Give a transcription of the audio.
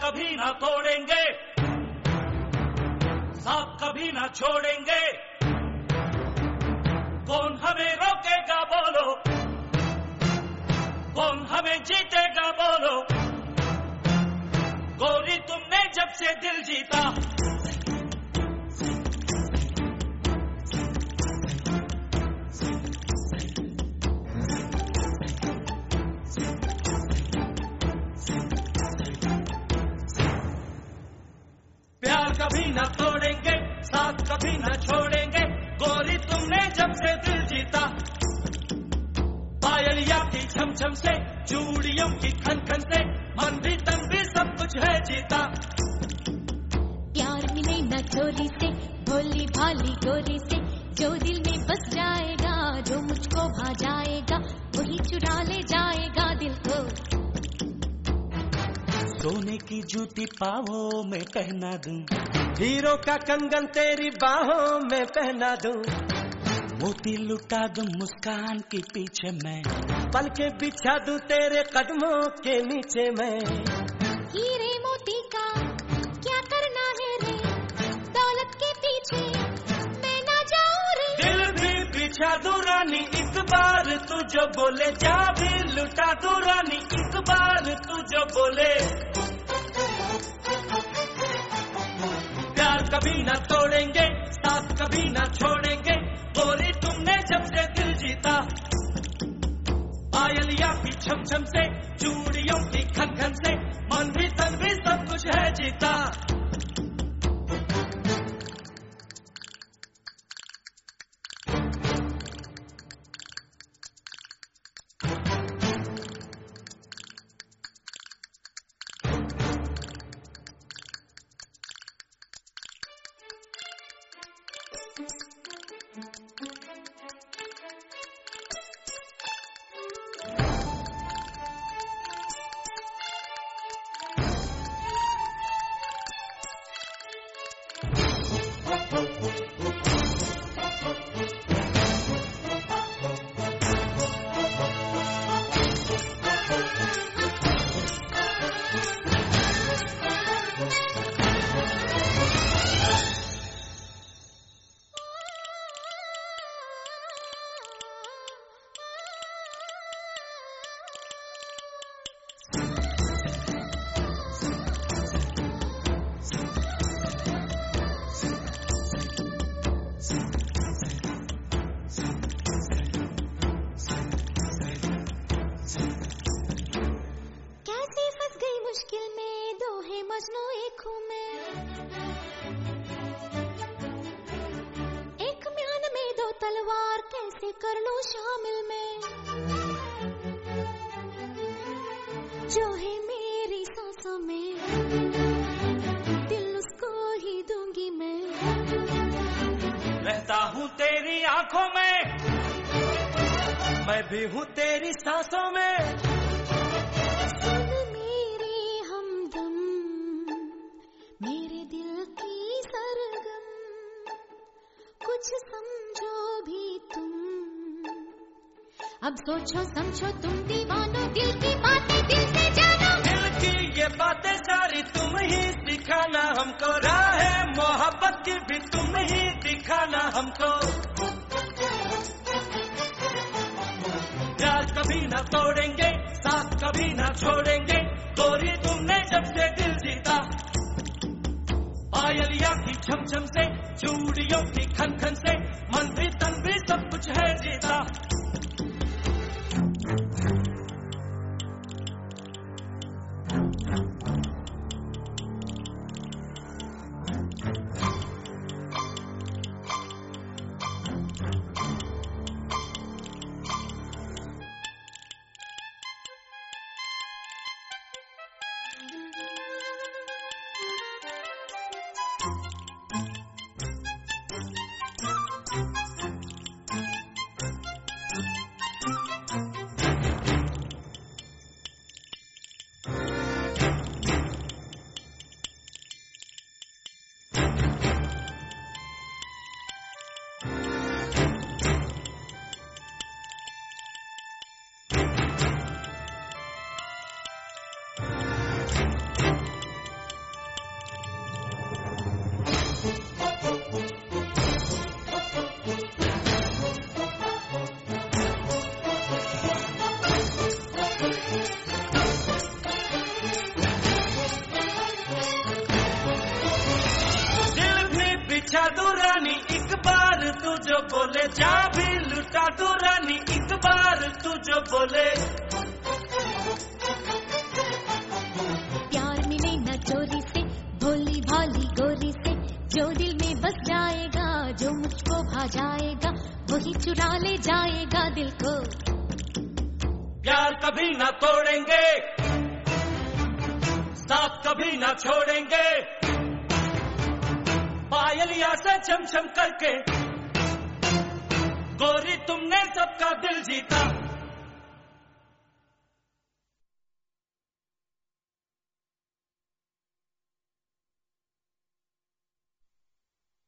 कभी ना तोड़ेंगे, साथ कभी ना छोड़ेंगे। कौन हमें रोकेगा बोलो, कौन हमें जीतेगा बोलो। गोरी तुमने जब से दिल जीता, प्यार कभी ना तोड़ेंगे, साथ कभी ना छोड़ेंगे। गोरी तुमने जब से दिल जीता, पायलिया की छम छम से, चूड़ियों की खन खन से, मन भी तन भी सब कुछ है जीता। प्यार मिले न चोरी से, भोली भाली गोरी से, जो दिल में बस जाएगा, जो मुझको भा जाएगा, वही चुरा ले जाएगा दिल को। सोने की जूती पाँवों में पहना दूं, हीरो का कंगन तेरी बाहों में पहना दूं, मोती लुटा दूं मुस्कान के पीछे मैं, पलके बिछा दूं तेरे कदमों के नीचे मैं। हीरे मोती का क्या करना है रे, दौलत के पीछे मैं ना जाऊं रे। दिल भी बिछा दूं रानी एक बार तू जो बोले, जा भी लुटा दूं रानी एक बार तू जो बोले। प्यार कभी ना तोड़ेंगे, साथ कभी ना छोड़ेंगे। गोरी तुमने जब से दिल जीता, पायलिया की छम छम से, चूड़ियों की खन खन से, मन भी तन भी सब कुछ है जीता। मजनू एक हूँ मैं, एक म्यान में दो तलवार कैसे कर लूं शामिल मैं। जो है मेरी सांसों में दिल उसको ही दूंगी मैं। रहता हूँ तेरी आंखों में, मैं भी हूँ तेरी सांसों में। कुछ समझो भी तुम, अब सोचो समझो तुम दीवानो, दिल की बातें दिल से जानो। दिल की ये बातें सारी तुम ही सिखाना हमको, राह मोहब्बत की भी तुम ही दिखाना हमको। प्यार कभी ना तोड़ेंगे, साथ कभी ना छोड़ेंगे। गोरी तुमने जब से दिल जीता, पायलिया की छम छम से, चूड़ियों की खन खन से, मन भी तन भी सब कुछ है जीता। बिछा दूं रानी एक बार तू जो बोले, जा भी लुटा दूं रानी एक बार तू जो बोले। प्यार मिले न चोरी से, भोली भाली गोरी से, जो दिल में बस जाएगा, जो मुझको भा जाएगा, वही चुरा ले जाएगा दिल को। प्यार कभी ना तोड़ेंगे, साथ कभी ना छोड़ेंगे, पायलिया से छम छम करके गोरी तुमने सबका दिल जीता।